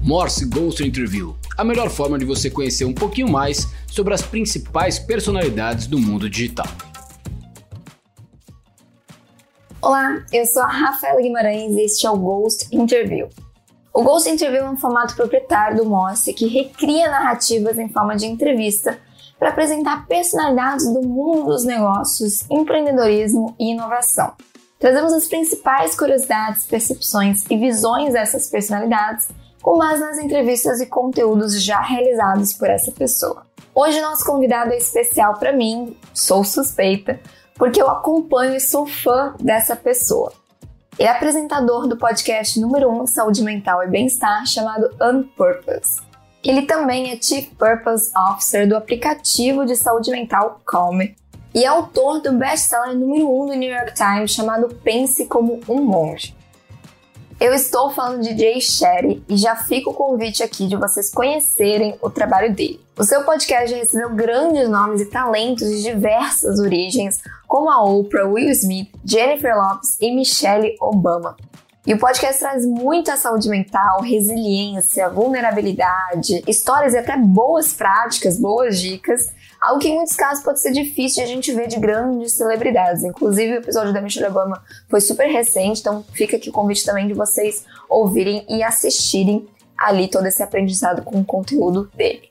Morse Ghost Interview, a melhor forma de você conhecer um pouquinho mais sobre as principais personalidades do mundo digital. Olá, eu sou a Rafaela Guimarães e este é o Ghost Interview. O Ghost Interview é um formato proprietário do Morse que recria narrativas em forma de entrevista para apresentar personalidades do mundo dos negócios, empreendedorismo e inovação. Trazemos as principais curiosidades, percepções e visões dessas personalidades com base nas entrevistas e conteúdos já realizados por essa pessoa. Hoje nosso convidado é especial para mim, sou suspeita, porque eu acompanho e sou fã dessa pessoa. Ele é apresentador do podcast número 1 de saúde mental e bem-estar chamado Unpurpose. Ele também é Chief Purpose Officer do aplicativo de saúde mental Calm e é autor do best-seller número 1 do New York Times chamado Pense como um Monge. Eu estou falando de Jay Shetty e já fica o convite aqui de vocês conhecerem o trabalho dele. O seu podcast já recebeu grandes nomes e talentos de diversas origens, como a Oprah, Will Smith, Jennifer Lopez e Michelle Obama. E o podcast traz muita saúde mental, resiliência, vulnerabilidade, histórias e até boas práticas, boas dicas, algo que em muitos casos pode ser difícil de a gente ver de grandes celebridades. Inclusive o episódio da Michelle Obama foi super recente, então fica aqui o convite também de vocês ouvirem e assistirem ali todo esse aprendizado com o conteúdo dele.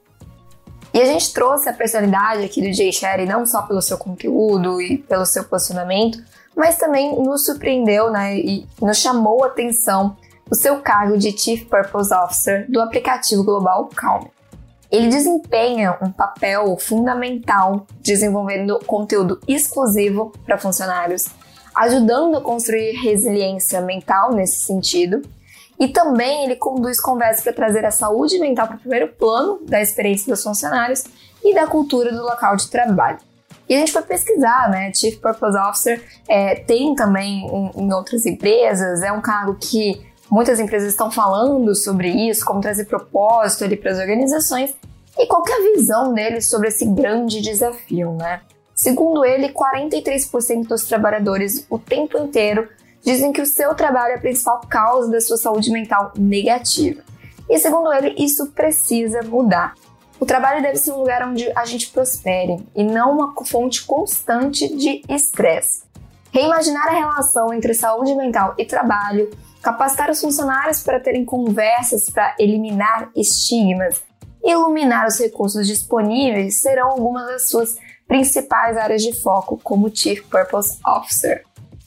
E a gente trouxe a personalidade aqui do Jay Shetty não só pelo seu conteúdo e pelo seu posicionamento, mas também nos surpreendeu, e nos chamou a atenção o seu cargo de Chief Purpose Officer do aplicativo global Calm. Ele desempenha um papel fundamental desenvolvendo conteúdo exclusivo para funcionários, ajudando a construir resiliência mental nesse sentido, e também ele conduz conversas para trazer a saúde mental para o primeiro plano da experiência dos funcionários e da cultura do local de trabalho. E a gente foi pesquisar, Chief Purpose Officer tem também em outras empresas, é um cargo que muitas empresas estão falando sobre isso, como trazer propósito ali para as organizações, e qual que é a visão dele sobre esse grande desafio, Segundo ele, 43% dos trabalhadores o tempo inteiro dizem que o seu trabalho é a principal causa da sua saúde mental negativa. E segundo ele, isso precisa mudar. O trabalho deve ser um lugar onde a gente prospere e não uma fonte constante de estresse. Reimaginar a relação entre saúde mental e trabalho, capacitar os funcionários para terem conversas para eliminar estigmas, iluminar os recursos disponíveis serão algumas das suas principais áreas de foco como Chief Purpose Officer.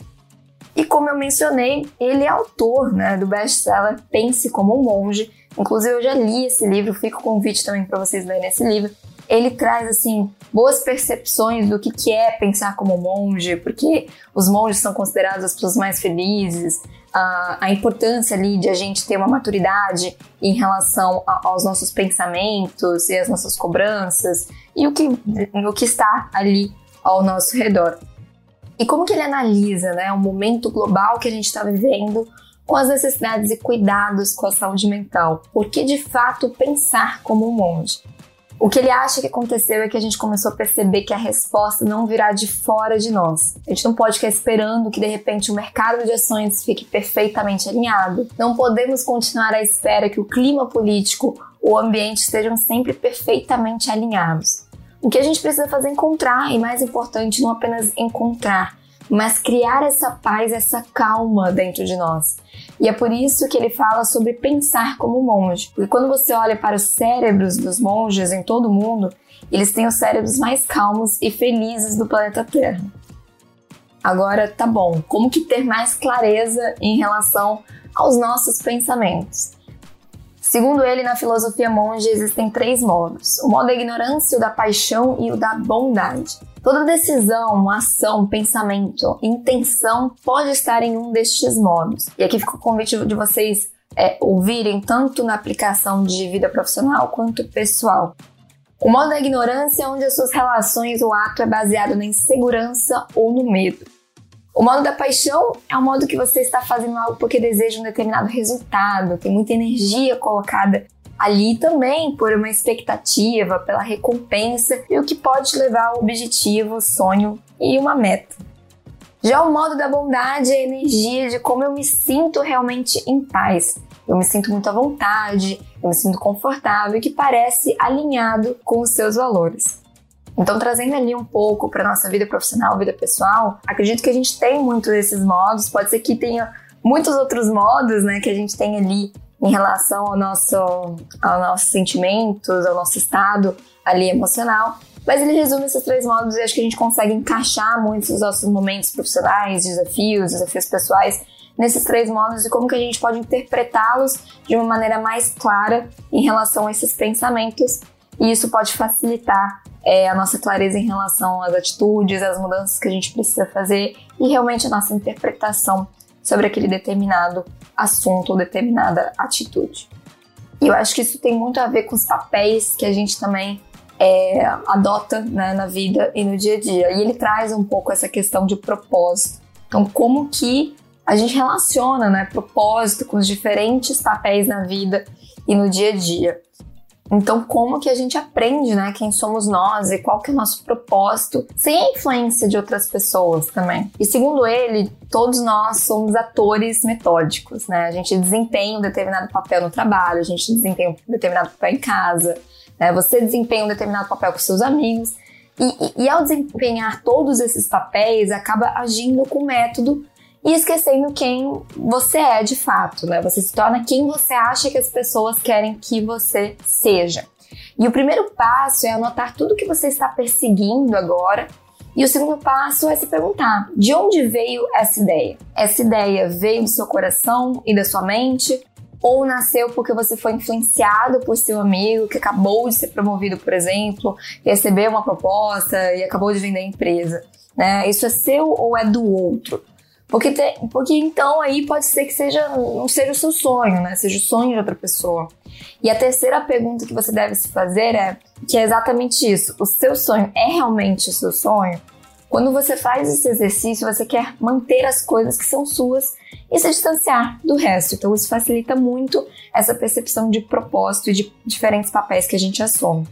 E como eu mencionei, ele é autor do best-seller Pense como um Monge. Inclusive eu já li esse livro, fica o convite também para vocês lerem esse livro. Ele traz boas percepções do que é pensar como monge, porque os monges são considerados as pessoas mais felizes, a importância ali de a gente ter uma maturidade em relação aos nossos pensamentos e as nossas cobranças e o que está ali ao nosso redor. E como que ele analisa o momento global que a gente está vivendo com as necessidades e cuidados com a saúde mental? Por que de fato pensar como um monge? O que ele acha que aconteceu é que a gente começou a perceber que a resposta não virá de fora de nós. A gente não pode ficar esperando que de repente o mercado de ações fique perfeitamente alinhado. Não podemos continuar à espera que o clima político ou o ambiente estejam sempre perfeitamente alinhados. O que a gente precisa fazer é encontrar, e mais importante, não apenas encontrar, mas criar essa paz, essa calma dentro de nós. E é por isso que ele fala sobre pensar como monge. Porque quando você olha para os cérebros dos monges em todo o mundo, eles têm os cérebros mais calmos e felizes do planeta Terra. Agora, tá bom, como que ter mais clareza em relação aos nossos pensamentos? Segundo ele, na filosofia monge existem 3 modos. O modo da ignorância, o da paixão e o da bondade. Toda decisão, ação, pensamento, intenção pode estar em um destes modos. E aqui fica o convite de vocês ouvirem tanto na aplicação de vida profissional quanto pessoal. O modo da ignorância é onde as suas relações ou ato é baseado na insegurança ou no medo. O modo da paixão é o modo que você está fazendo algo porque deseja um determinado resultado, tem muita energia colocada ali também por uma expectativa, pela recompensa e o que pode te levar ao objetivo, sonho e uma meta. Já o modo da bondade é a energia de como eu me sinto realmente em paz. eu me sinto muito à vontade, eu me sinto confortável e que parece alinhado com os seus valores. Então, trazendo ali um pouco para nossa vida profissional, vida pessoal, acredito que a gente tem muito desses modos, pode ser que tenha muitos outros modos, né, que a gente tem ali em relação aos nossos sentimentos, ao nosso estado ali emocional, mas ele resume esses 3 modos e acho que a gente consegue encaixar muitos dos nossos momentos profissionais, desafios pessoais nesses 3 modos e como que a gente pode interpretá-los de uma maneira mais clara em relação a esses pensamentos, e isso pode facilitar a nossa clareza em relação às atitudes, às mudanças que a gente precisa fazer e realmente a nossa interpretação sobre aquele determinado assunto ou determinada atitude. E eu acho que isso tem muito a ver com os papéis que a gente também adota, né, na vida e no dia a dia. E ele traz um pouco essa questão de propósito. Então, como que a gente relaciona, né, propósito com os diferentes papéis na vida e no dia a dia. Então, como que a gente aprende, né, quem somos nós e qual que é o nosso propósito, sem a influência de outras pessoas também. E segundo ele, todos nós somos atores metódicos, né? A gente desempenha um determinado papel no trabalho, a gente desempenha um determinado papel em casa, né? Você desempenha um determinado papel com seus amigos. E ao desempenhar todos esses papéis, acaba agindo com método e esquecendo quem você é de fato, né? Você se torna quem você acha que as pessoas querem que você seja. E o primeiro passo é anotar tudo que você está perseguindo agora. E o segundo passo é se perguntar, de onde veio essa ideia? Essa ideia veio do seu coração e da sua mente? Ou nasceu porque você foi influenciado por seu amigo que acabou de ser promovido, por exemplo, recebeu uma proposta e acabou de vender a empresa, né? Isso é seu ou é do outro? Porque então aí pode ser que não seja o seu sonho, né? Seja o sonho de outra pessoa. E a terceira pergunta que você deve se fazer que é exatamente isso. O seu sonho é realmente o seu sonho? Quando você faz esse exercício, você quer manter as coisas que são suas e se distanciar do resto. Então isso facilita muito essa percepção de propósito e de diferentes papéis que a gente assume.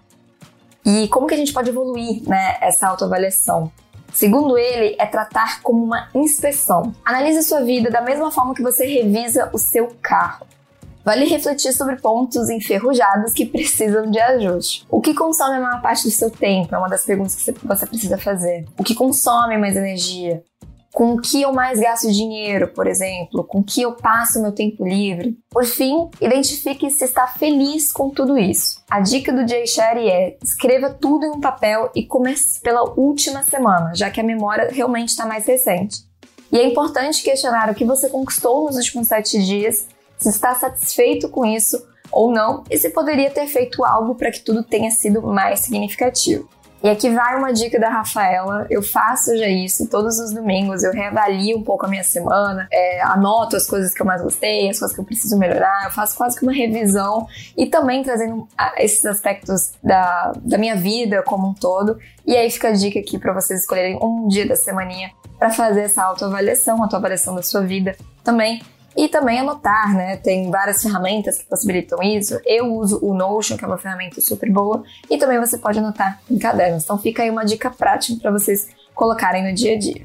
E como que a gente pode evoluir, né, essa autoavaliação? Segundo ele, é tratar como uma inspeção. Analise a sua vida da mesma forma que você revisa o seu carro. Vale refletir sobre pontos enferrujados que precisam de ajuste. O que consome a maior parte do seu tempo? É uma das perguntas que você precisa fazer. O que consome mais energia? Com o que eu mais gasto dinheiro, por exemplo? Com o que eu passo meu tempo livre? Por fim, identifique se está feliz com tudo isso. A dica do Jay Shetty é: escreva tudo em um papel e comece pela última semana, já que a memória realmente está mais recente. E é importante questionar o que você conquistou nos últimos 7 dias, se está satisfeito com isso ou não, e se poderia ter feito algo para que tudo tenha sido mais significativo. E aqui vai uma dica da Rafaela. Eu faço já isso todos os domingos, eu reavalio um pouco a minha semana, anoto as coisas que eu mais gostei, as coisas que eu preciso melhorar, eu faço quase que uma revisão e também trazendo esses aspectos da minha vida como um todo. E aí fica a dica aqui para vocês escolherem um dia da semaninha para fazer essa autoavaliação da sua vida também. E também anotar, né? Tem várias ferramentas que possibilitam isso. Eu uso o Notion, que é uma ferramenta super boa. E também você pode anotar em cadernos. Então fica aí uma dica prática para vocês colocarem no dia a dia.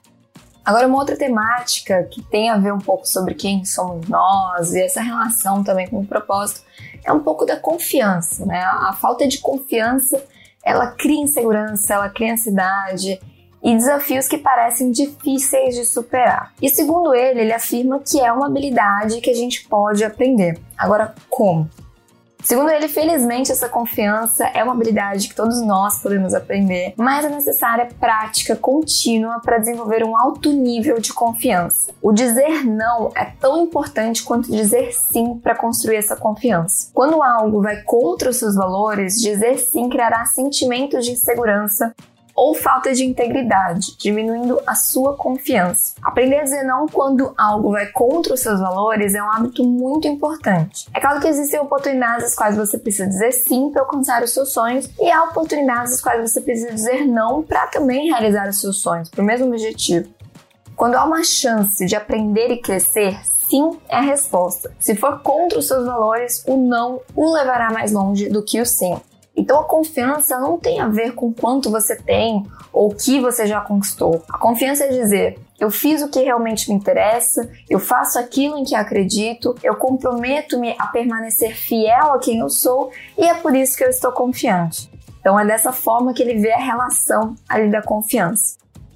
Agora, uma outra temática que tem a ver um pouco sobre quem somos nós e essa relação também com o propósito é um pouco da confiança, né? A falta de confiança, ela cria insegurança, ela cria ansiedade e desafios que parecem difíceis de superar. E segundo ele afirma que é uma habilidade que a gente pode aprender. Agora, como? Segundo ele, felizmente, essa confiança é uma habilidade que todos nós podemos aprender, mas é necessária prática contínua para desenvolver um alto nível de confiança. O dizer não é tão importante quanto dizer sim para construir essa confiança. Quando algo vai contra os seus valores, dizer sim criará sentimentos de insegurança ou falta de integridade, diminuindo a sua confiança. Aprender a dizer não quando algo vai contra os seus valores é um hábito muito importante. É claro que existem oportunidades às quais você precisa dizer sim para alcançar os seus sonhos e há oportunidades às quais você precisa dizer não para também realizar os seus sonhos, para o mesmo objetivo. Quando há uma chance de aprender e crescer, sim é a resposta. Se for contra os seus valores, o não o levará mais longe do que o sim. Então a confiança não tem a ver com quanto você tem ou o que você já conquistou. A confiança é dizer, eu fiz o que realmente me interessa, eu faço aquilo em que acredito, eu comprometo-me a permanecer fiel a quem eu sou e é por isso que eu estou confiante. Então é dessa forma que ele vê a relação ali da confiança.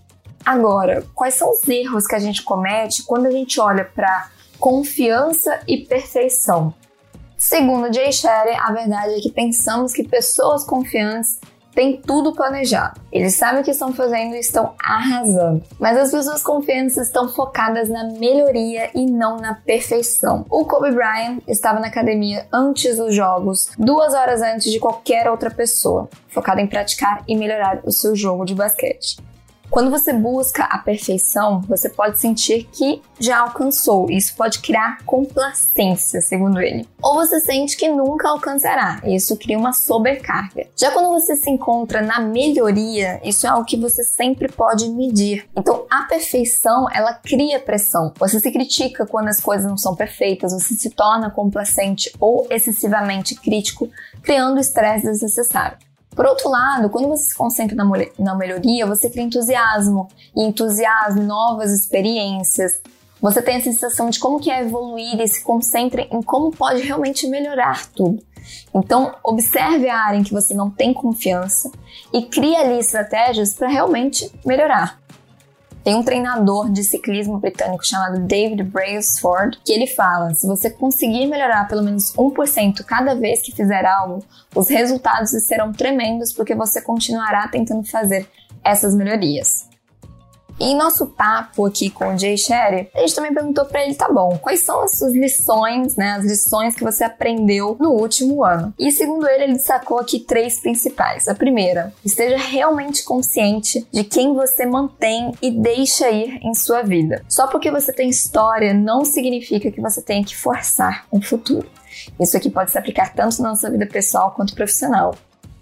Agora, quais são os erros que a gente comete quando a gente olha para confiança e perfeição? Segundo Jay Shetty, a verdade é que pensamos que pessoas confiantes têm tudo planejado. Eles sabem o que estão fazendo e estão arrasando. Mas as pessoas confiantes estão focadas na melhoria e não na perfeição. O Kobe Bryant estava na academia antes dos jogos, 2 horas antes de qualquer outra pessoa, focado em praticar e melhorar o seu jogo de basquete. Quando você busca a perfeição, você pode sentir que já alcançou. Isso pode criar complacência, segundo ele. Ou você sente que nunca alcançará. Isso cria uma sobrecarga. Já quando você se encontra na melhoria, isso é algo que você sempre pode medir. Então, a perfeição, ela cria pressão. Você se critica quando as coisas não são perfeitas, você se torna complacente ou excessivamente crítico, criando estresse desnecessário. Por outro lado, quando você se concentra na melhoria, você cria entusiasmo, novas experiências. Você tem a sensação de como que é evoluir e se concentra em como pode realmente melhorar tudo. Então, observe a área em que você não tem confiança e crie ali estratégias para realmente melhorar. Tem um treinador de ciclismo britânico chamado David Brailsford que ele fala: se você conseguir melhorar pelo menos 1% cada vez que fizer algo, os resultados serão tremendos porque você continuará tentando fazer essas melhorias. E em nosso papo aqui com o Jay Shetty, a gente também perguntou para ele, tá bom, quais são as suas lições, as lições que você aprendeu no último ano? E segundo ele destacou aqui 3 principais. A primeira, esteja realmente consciente de quem você mantém e deixa ir em sua vida. Só porque você tem história não significa que você tenha que forçar um futuro. Isso aqui pode se aplicar tanto na nossa vida pessoal quanto profissional.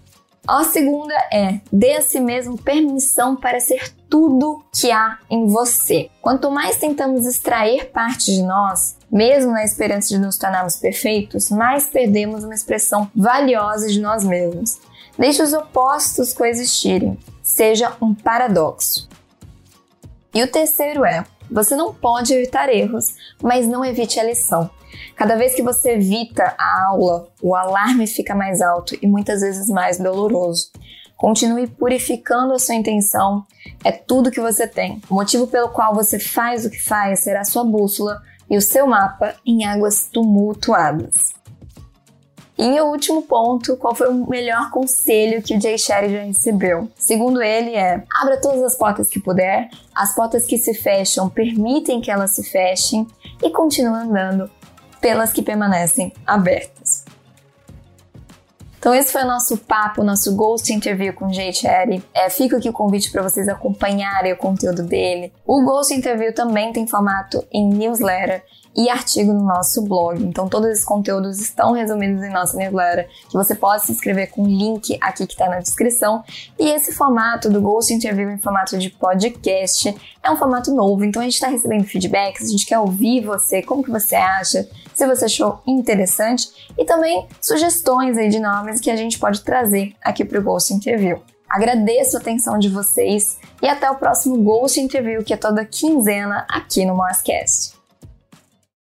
A segunda é, dê a si mesmo permissão para ser tudo que há em você. Quanto mais tentamos extrair parte de nós, mesmo na esperança de nos tornarmos perfeitos, mais perdemos uma expressão valiosa de nós mesmos. Deixe os opostos coexistirem. Seja um paradoxo. E o terceiro é, você não pode evitar erros, mas não evite a lição. Cada vez que você evita a aula, o alarme fica mais alto e muitas vezes mais doloroso. Continue purificando a sua intenção, é tudo que você tem. O motivo pelo qual você faz o que faz será a sua bússola e o seu mapa em águas tumultuadas. E em último ponto, qual foi o melhor conselho que o Jay Shetty já recebeu? Segundo ele abra todas as portas que puder, as portas que se fecham permitem que elas se fechem e continue andando pelas que permanecem abertas. Então esse foi o nosso papo, nosso Ghost Interview com o Jay Shetty. Fica aqui o convite para vocês acompanharem o conteúdo dele. O Ghost Interview também tem formato em newsletter e artigo no nosso blog. Então todos esses conteúdos estão resumidos em nossa newsletter, que você pode se inscrever com o link aqui que está na descrição. E esse formato do Ghost Interview em formato de podcast é um formato novo, então a gente está recebendo feedbacks, a gente quer ouvir você, como que você acha, se você achou interessante e também sugestões aí de nomes que a gente pode trazer aqui para o Ghost Interview. Agradeço a atenção de vocês e até o próximo Ghost Interview, que é toda quinzena aqui no Morsecast.